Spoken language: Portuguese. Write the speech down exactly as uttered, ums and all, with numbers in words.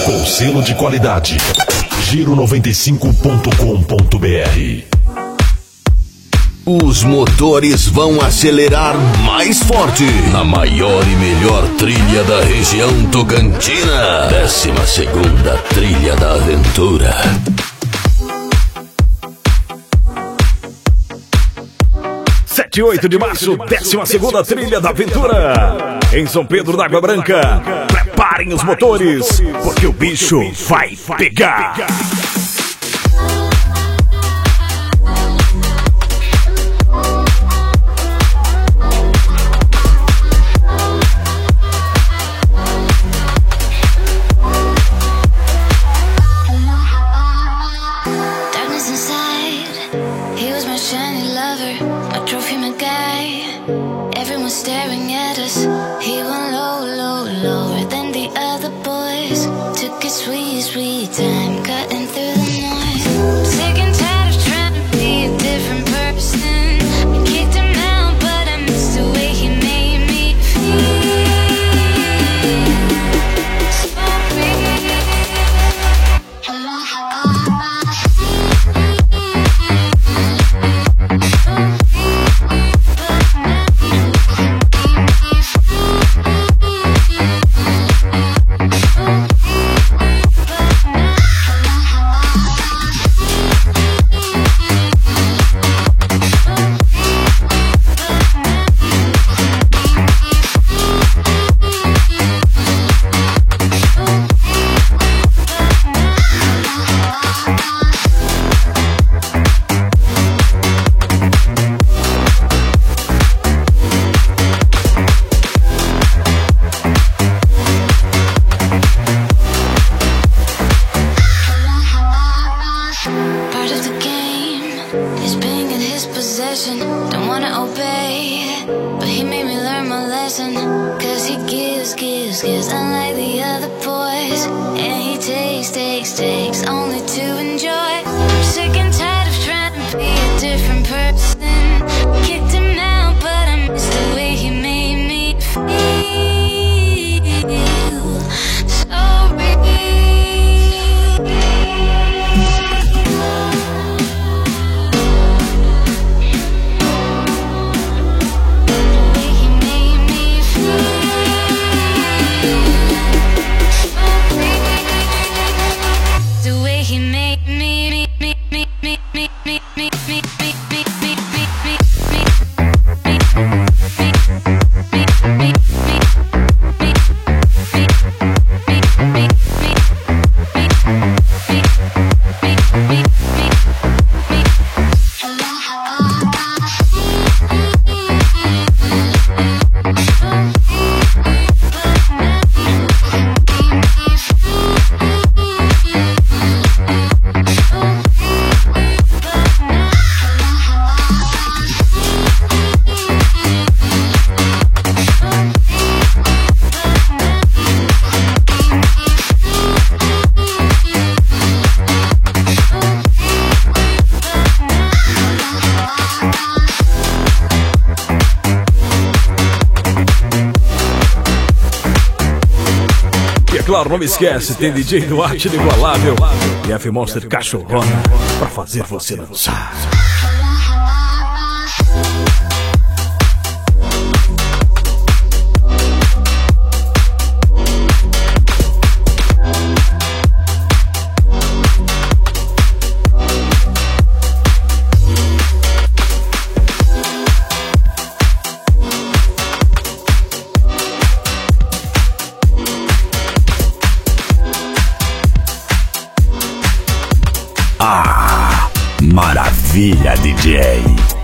com selo de qualidade. Giro noventa e cinco ponto com ponto br. Os motores vão acelerar mais forte na maior e melhor trilha da região tocantina. Décima segunda Trilha da Aventura. sete e oito de março, décima segunda Trilha da Aventura. Em São Pedro da Água Branca. Preparem os motores, porque o bicho vai pegar. Staring at us, he went low, low, lower than the other boys. Took his sweet, sweet time, cutting through the noise. Sick and tired of trying to be a different person. I kicked him out, but I missed the way he made me feel. Claro, não me esquece, tem D J Duarte inigualável e F Monster Cachorrona pra fazer você dançar. Ah, maravilha, D J.